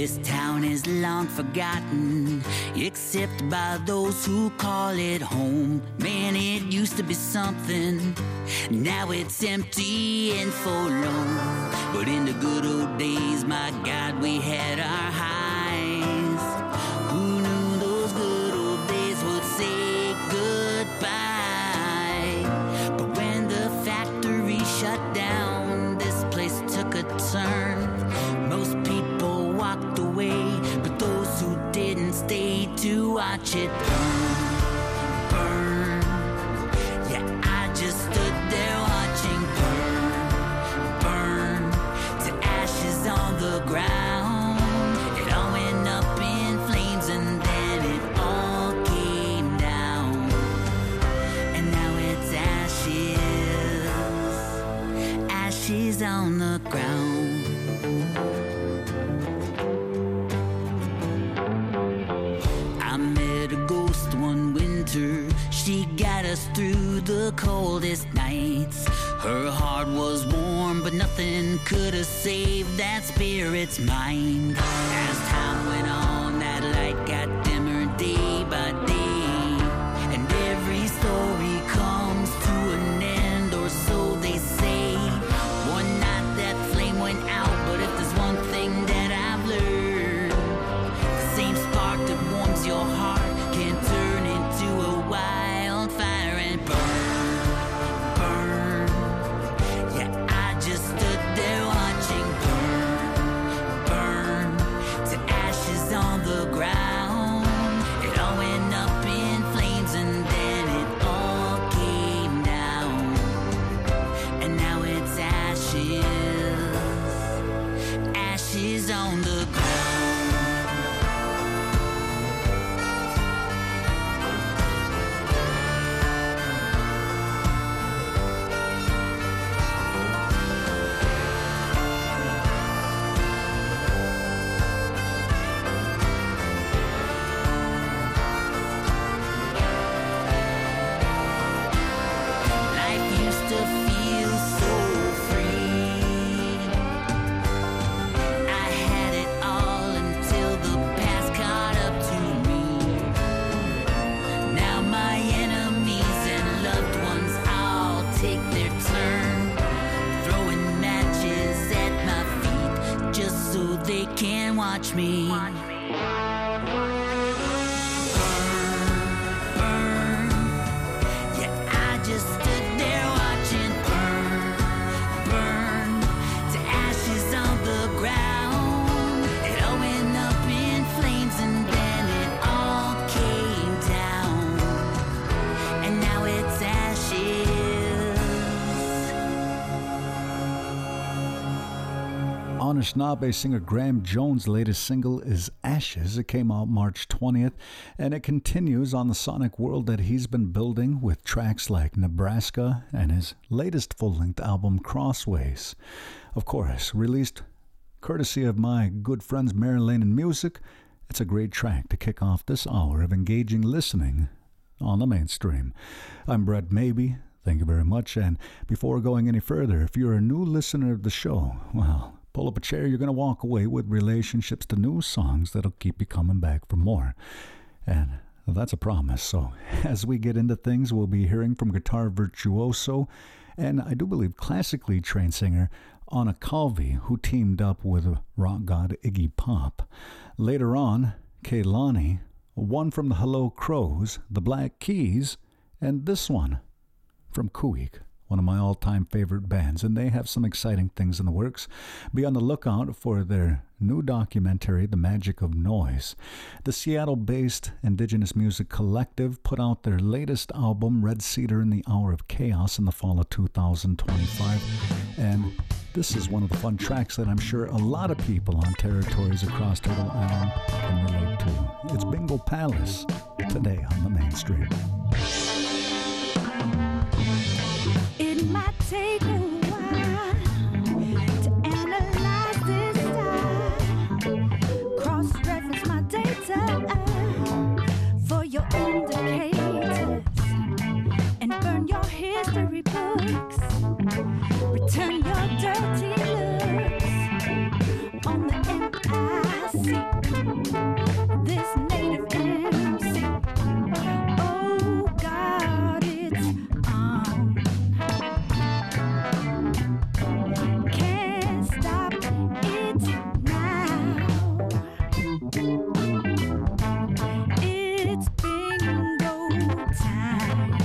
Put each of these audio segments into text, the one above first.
This town is long forgotten, except by those who call it home. Man, it used to be something, now it's empty and forlorn. But in the good old days, my God, we had our highs. Who knew those good old days would say goodbye? But when the factory shut down, this place took a turn. Most people walked away, but those who didn't stay to watch it burn, burn. Yeah, I just stood there watching burn, burn, to ashes on the ground. It all went up in flames and then it all came down. And now it's ashes, ashes on the ground. She got us through the coldest nights. Her heart was warm, but nothing could have saved that spirit's mind. As time went on, that light got dimmer day by day, and every story comes to an end, or so they say. One night that flame went out, but if there's one thing that I've learned, the same spark that warms your heart can turn into a wildfire and burn, burn. Yeah, I just stood there watching burn, burn, to ashes on the ground. It all went up in flames and then it all came down. And now it's ashes, ashes on the ground. Can't watch me. Burn, burn. Yeah, I just stood there watching burn, burn, to ashes on the ground. It all went up in flames and then it all came down. And now it's ashes. Anishinaabe singer Graham Jones' latest single is Ashes. It came out March 20th, and it continues on the sonic world that he's been building with tracks like Nebraska and his latest full-length album, Crossways. Of course, released courtesy of my good friends Mary Lane and Music, it's a great track to kick off this hour of engaging listening on the mainstream. I'm Brett Maybe. Thank you very much, and before going any further, if you're a new listener of the show, well, pull up a chair, you're going to walk away with relationships to new songs that'll keep you coming back for more. And that's a promise. So as we get into things, we'll be hearing from guitar virtuoso and I do believe classically trained singer Anna Calvi, who teamed up with rock god Iggy Pop. Later on, Kehlani, one from the Hello Crows, the Black Keys, and this one from Kuik, one of my all-time favorite bands, and they have some exciting things in the works. Be on the lookout for their new documentary, The Magic of Noise. The Seattle-based Indigenous Music Collective put out their latest album, Red Cedar in the Hour of Chaos, in the fall of 2025, and this is one of the fun tracks that I'm sure a lot of people on territories across Turtle Island can relate to. It's Bingo Palace, today on the mainstream. It might take a while to analyze this time, cross-reference my data for your indicators, and burn your history books, return your dirty looks on the MIC. This native MC. Oh God, it's on. Can't stop it now. It's bingo time.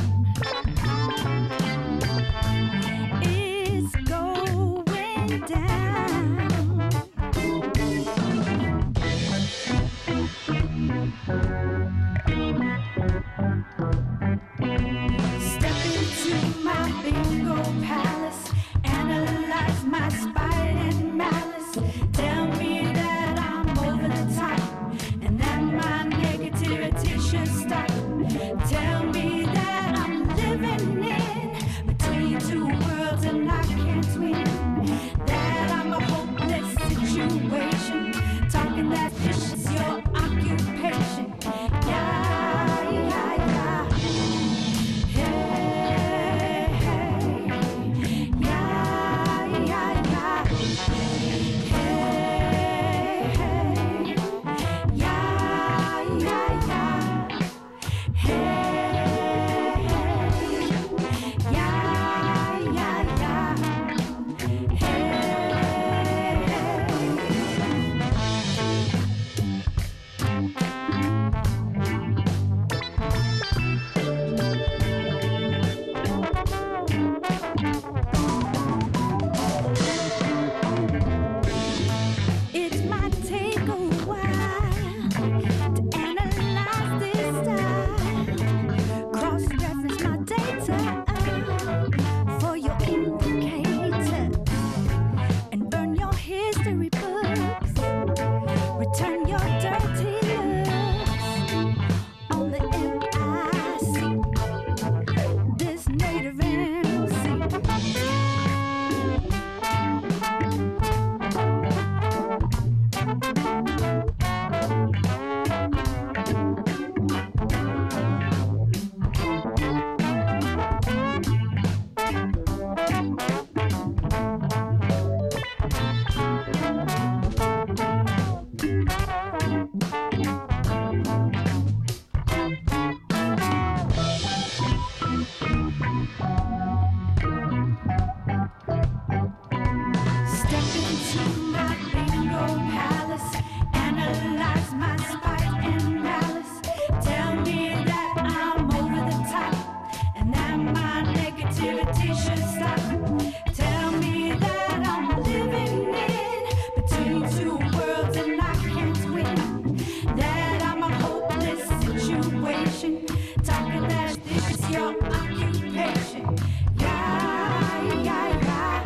It's going down. Step into my bingo palace, analyze my spite and malice. Tell me that I'm over the top and that my negativity should stop. Tell me that I'm living in between two worlds and I can't win. That I'm a hopeless situation. Talking that fish is your occupation. Yeah, yeah, yeah. Hey, hey. Yeah, yeah, yeah. Hey, hey. Yeah, yeah, yeah. Hey, hey. Yeah, yeah, yeah. Hey, it might take a while to analyze this style. Cross-reference my data for your indicator and burn your history books. Return your dirty looks on the MIC. This native MC. Step into my bingo palace, analyze my spite and malice. Tell me that I'm over the top and that my negativity should stop. Tell me that I'm living in between two worlds and I can't win. That I'm a hopeless situation. Talking that this is your occupation. Yeah, yeah, yeah.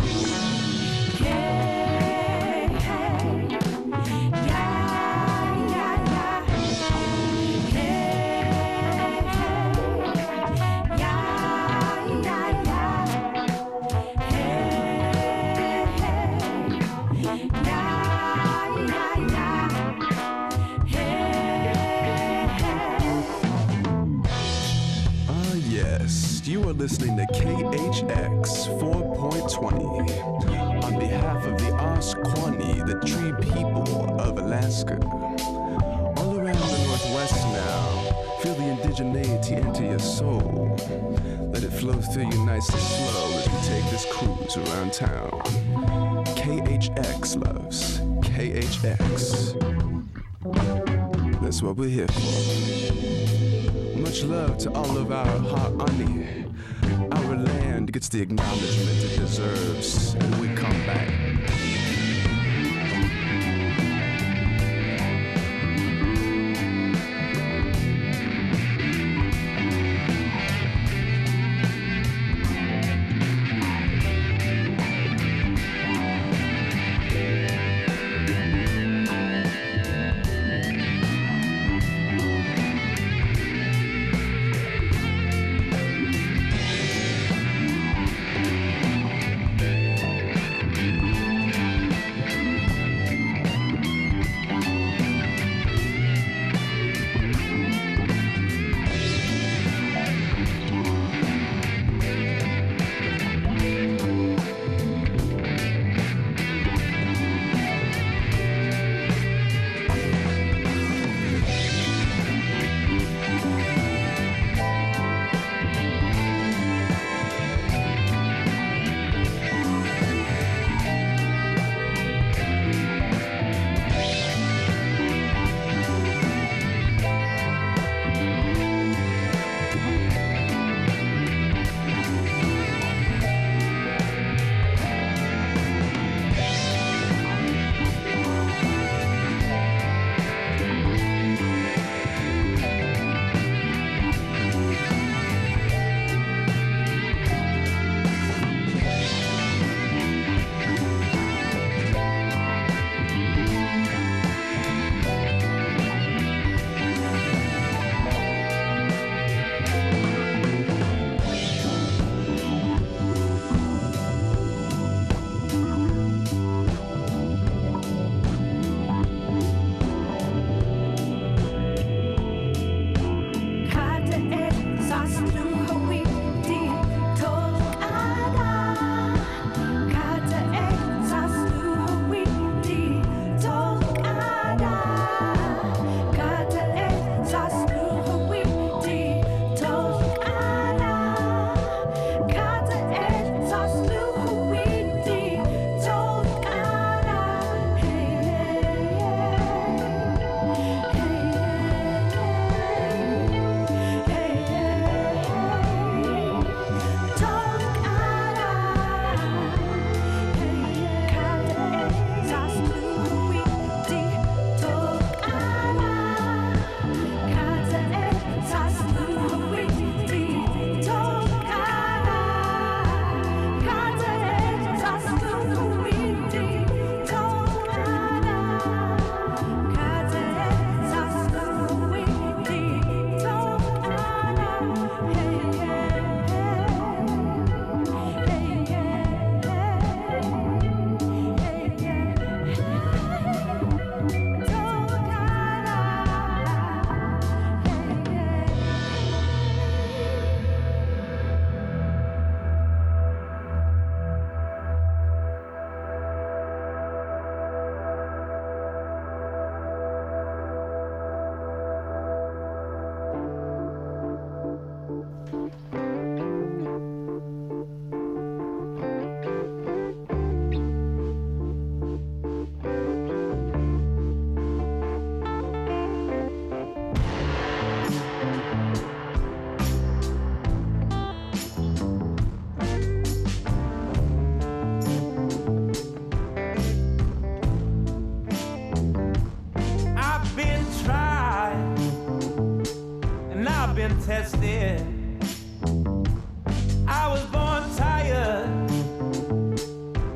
Hey, hey. Yeah, yeah, yeah. Hey, hey. Yeah, yeah, yeah. Hey, hey. Yeah, yeah, yeah. Hey, hey. Ah, yes, you are listening to KHX 4.20. On behalf of the Oshkoshne, the tree people of Alaska. All around the Northwest now, feel the indigeneity into your soul. Let it flow through you nice and slow as we take this cruise around town. KHX, loves. KHX. That's what we're here for. Much love to all of our Ha'ani. Our land gets the acknowledgement it deserves, and we come back.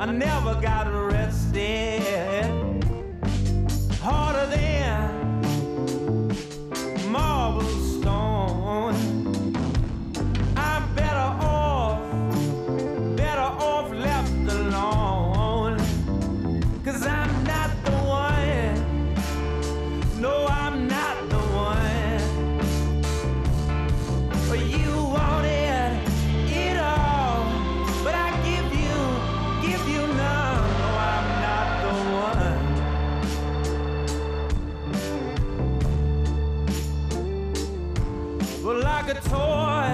I never got arrested. Harder than marble stone. I'm better off left alone. 'Cause I'm not the one. No, I'm not the one. But you wanted it all, but I give you none. No, I'm not the one. Well, like a toy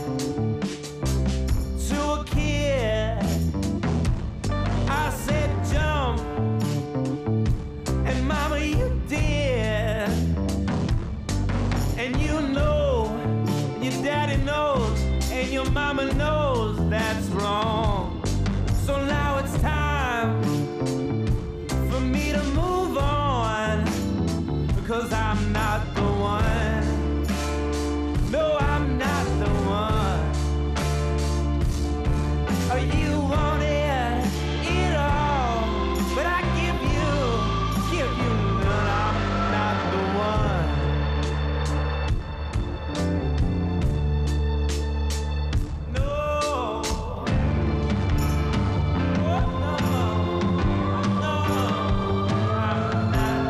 to a kid, I said jump, and mama, you did. And you know, your daddy knows, and your mama knows that's wrong. So now it's time for me to move on, because I'm not the one. No, I'm not the one. You wanted it all, but I give you none. I'm not the one. No. Oh, no. No. I'm not.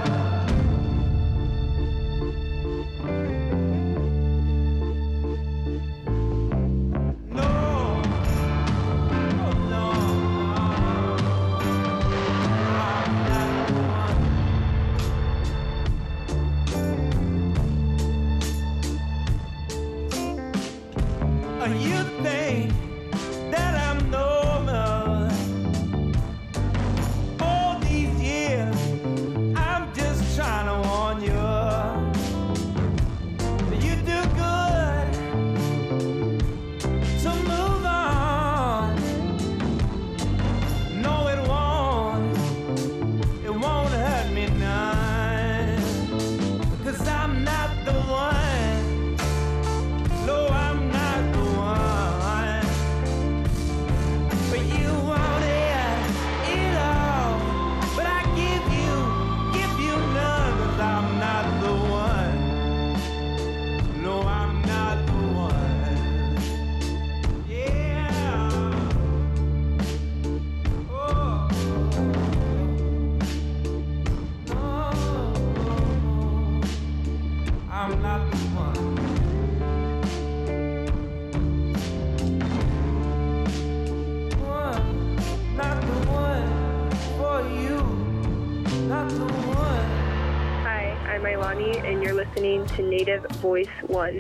No. Oh, no. I'm not the one. You think that I'm normal? All these years, I'm just trying to warn you. You do good to move on. No, it won't hurt me none. 'Cause I'm not the one. No, I'm not the one. But you wanted it all, but I give you none. 'Cause I'm not the one. No, I'm not the one. Yeah. Oh. No. I'm not the one. Not the one for you. Not the one. Hi, I'm Ilani, and you're listening to Native Voice One.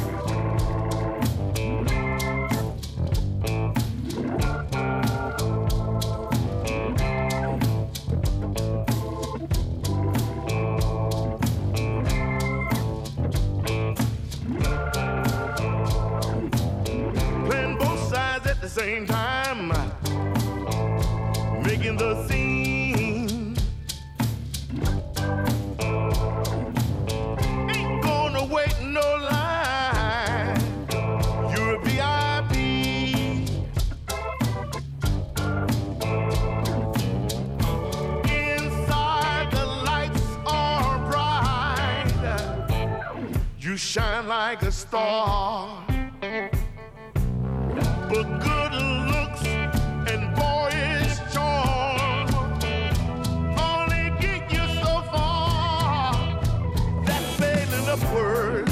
Playing both sides at the same time, making the scene. Ain't gonna wait no line. You're a VIP. Inside the lights are bright. You shine like a star. But good looks and boyish charm only get you so far. That's failing upward.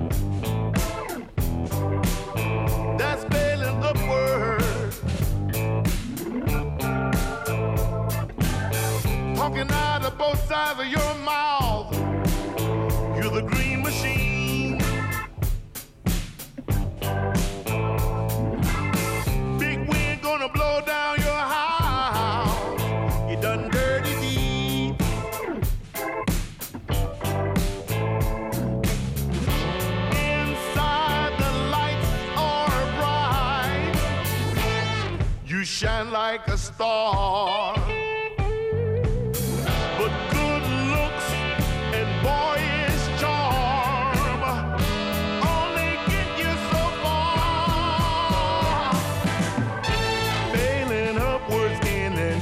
That's failing upward. Talking out of both sides of your mouth. You're the green machine. Big wind gonna blow down your house. You done dirty deed. Inside the lights are bright. You shine like a star. But good looks and boyish charm only get you so far. Failing upwards in an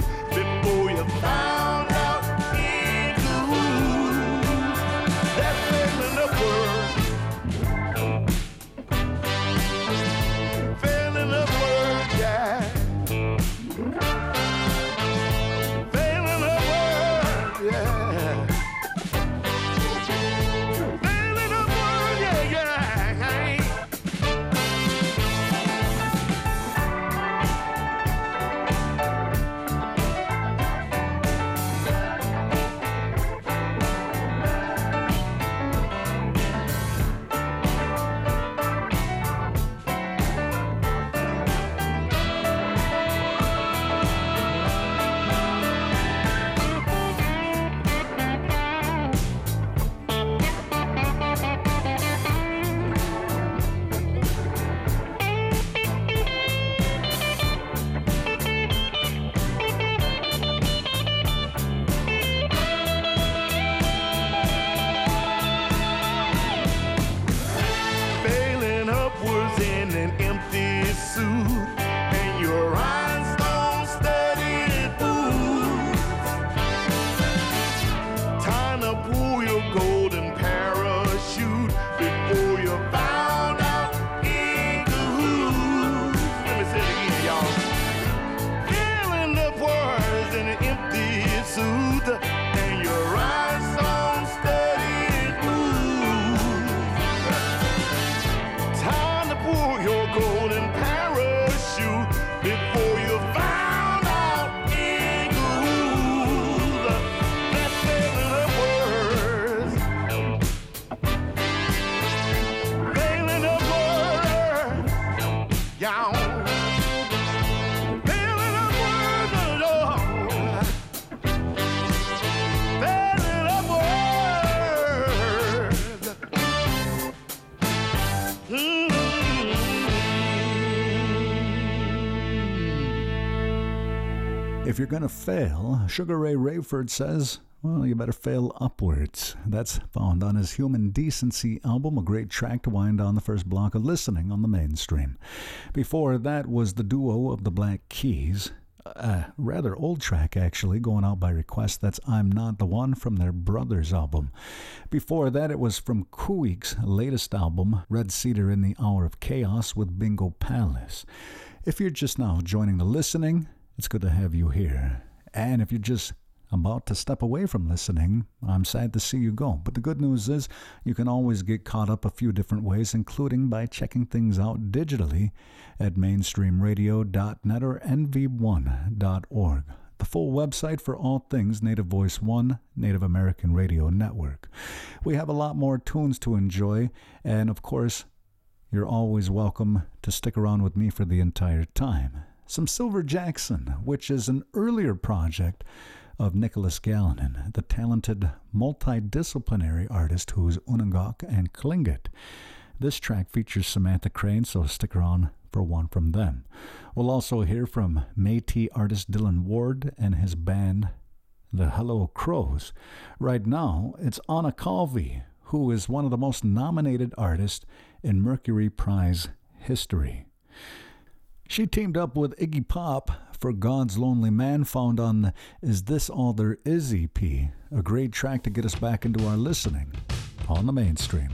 before you found out in the woods. That feeling of word, feeling of word, yeah. Feeling of word, yeah. Feeling of word, yeah, yeah. Failing upwards in an empty suit, and your rhinestone studded boots. Time to pull your golden parachute before you found out in the woods. Let me say it again, y'all. Failing upwards in an empty suit, and your rhinestone studded boots. Time to pull your golden parachute before you found out in the woods. That feeling of words, feeling of words, y'all. Feeling of words, Lord. Feeling of words. If you're going to fail, Sugar Ray Rayford says, well, you better fail upwards. That's found on his Human Decency album, a great track to wind down the first block of listening on the mainstream. Before that was the duo of the Black Keys, a rather old track actually, going out by request. That's I'm Not the One from their Brothers album. Before that it was from Kuik's latest album, Red Cedar in the Hour of Chaos with Bingo Palace. If you're just now joining the listening, it's good to have you here. And if you're just about to step away from listening, I'm sad to see you go. But the good news is you can always get caught up a few different ways, including by checking things out digitally at mainstreamradio.net or nv1.org, the full website for all things Native Voice One, Native American Radio Network. We have a lot more tunes to enjoy, and of course, you're always welcome to stick around with me for the entire time. Some Silver Jackson, which is an earlier project of Nicholas Galinon, the talented multidisciplinary artist who's Unangak and Tlingit. This track features Samantha Crane, so stick around for one from them. We'll also hear from Métis artist Dylan Ward and his band, the Hello Crows. Right now, it's Anna Calvi, who is one of the most nominated artists in Mercury Prize history. She teamed up with Iggy Pop for God's Lonely Man, found on the Is This All There Is EP, a great track to get us back into our listening on the mainstream.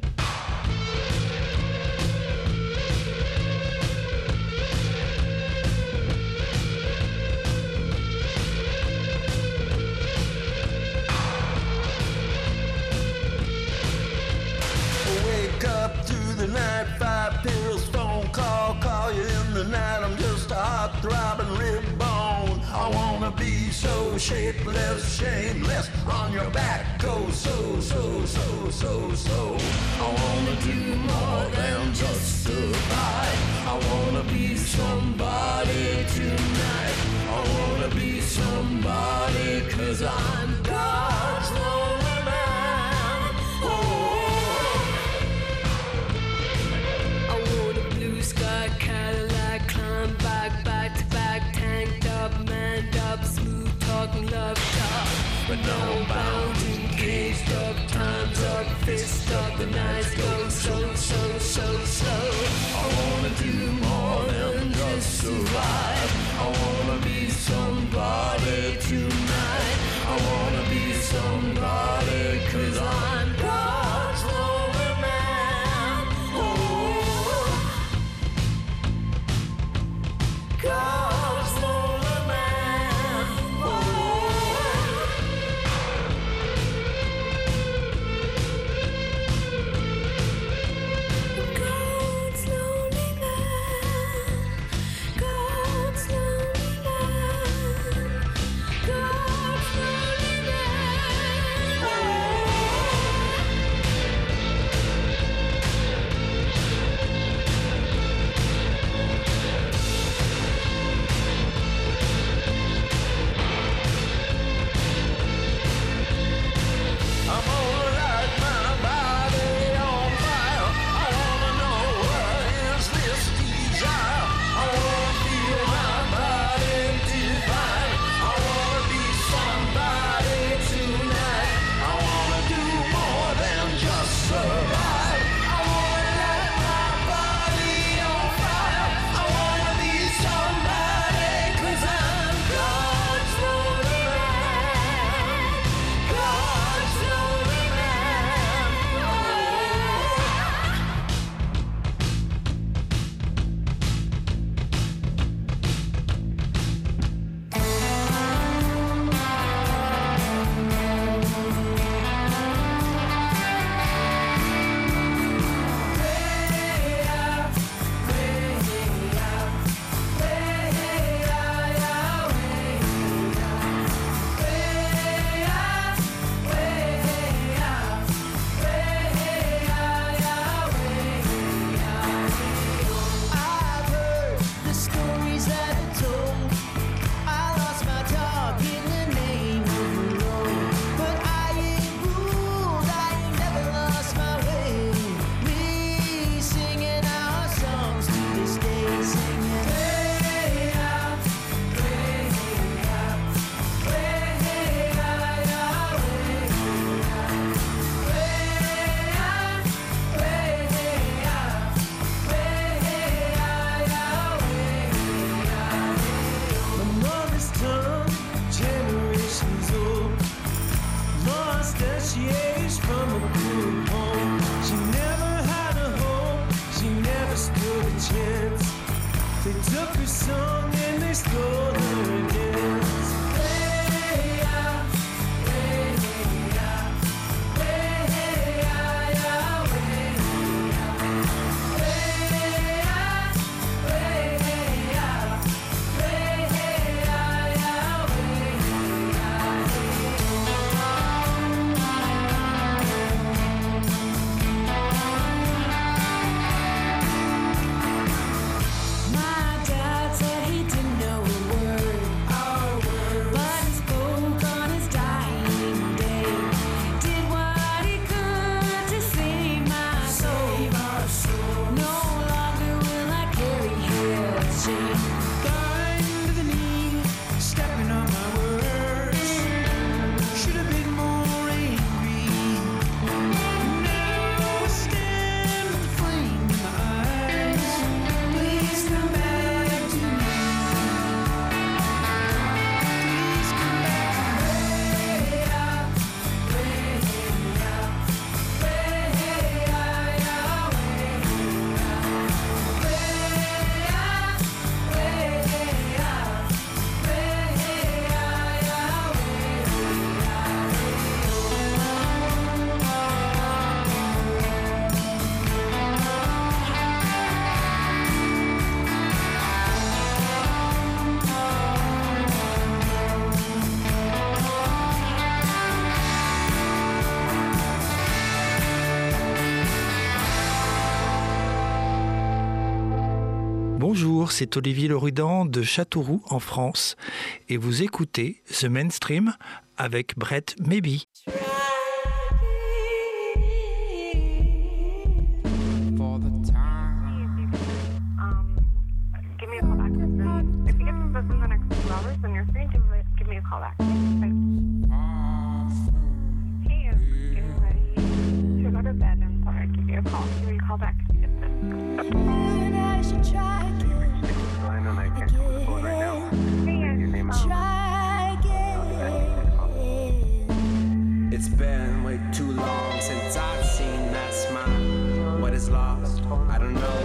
Wake up through the night, 5 pills, phone call you in the night. I'm just a hot throbbing rib bone. I wanna be so shapeless, shameless, on your back, go so. I wanna do more than just survive. I wanna be somebody tonight. I wanna be somebody, 'cause I'm God's lonely man. I want a blue sky Cadillac, climb back to back, tanked up, manned up, smooth talking, love talk. But no bounds and caged up, time's up, fist up, the nights go so. I wanna do more than just survive. I wanna be somebody. Look, song and they stole her dance. Way out, way out, way out, way out, way out, way out, My dad said he didn't know a word, but he spoke on his dying day. Did what he could to save my soul. No longer will I carry his shame. Bind to the knee, stepping on my words. Should have been more angry. Now I stand with the flame in my eyes. Please come back to me. Please come back. Way out, way out, way out, Bonjour, c'est Olivier Lerudan de Châteauroux en France et vous écoutez The Mainstream avec Brett Maybe. For the time. Give me a call back. If you get me within the next 2 hours, then you're free. Give me a call back. Bye. Hey, I'm getting ready to go to bed. I'm sorry. I'll give you a call. Give me a call back. And I should try again. Try again. It's been way too long since I've seen that smile. What is lost? I don't know.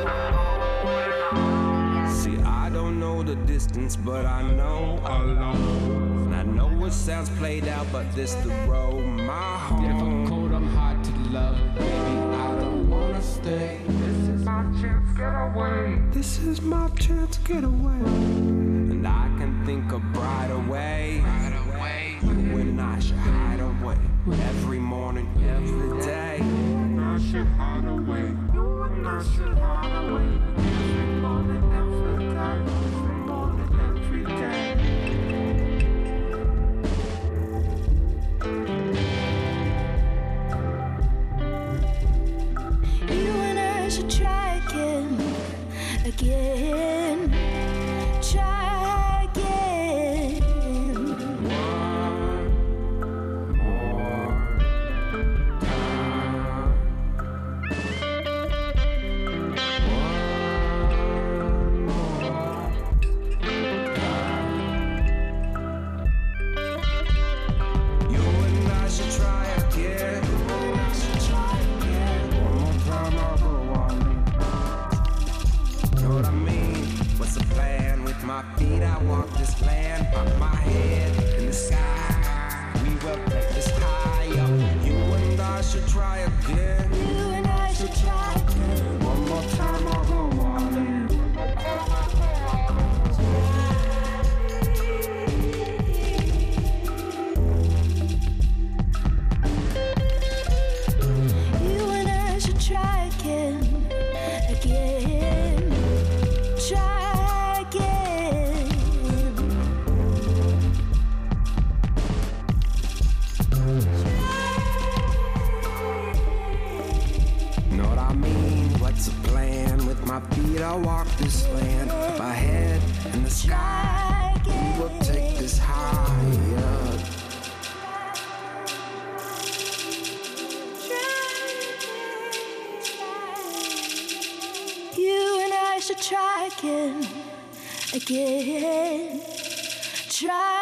See, I don't know the distance, but I know alone. And I know it sounds played out, but this the road, my home. Difficult, I'm hard to love. Baby, I don't wanna stay. This is my chance to get away. This is my chance to get away. And I can think of brighter way. You and I should hide away. Every morning, every day. You and I should hide away. You and I should hide away. Every morning, every day. Every morning, every day. You and I should try again. Try again. One more time. One more time. You and I should try again. One more time, I'll go on. Know what I mean? What's the plan? With my feet, I walk this land. Pop my head in the sky. We will take this higher. You and I should try again. You and I should try again. One more time, I'll go on. You and I should try again. Try again. Know what I mean? What's the plan? With my feet, I walk this land. My head in the sky. We will take this higher. You and I should try again. Try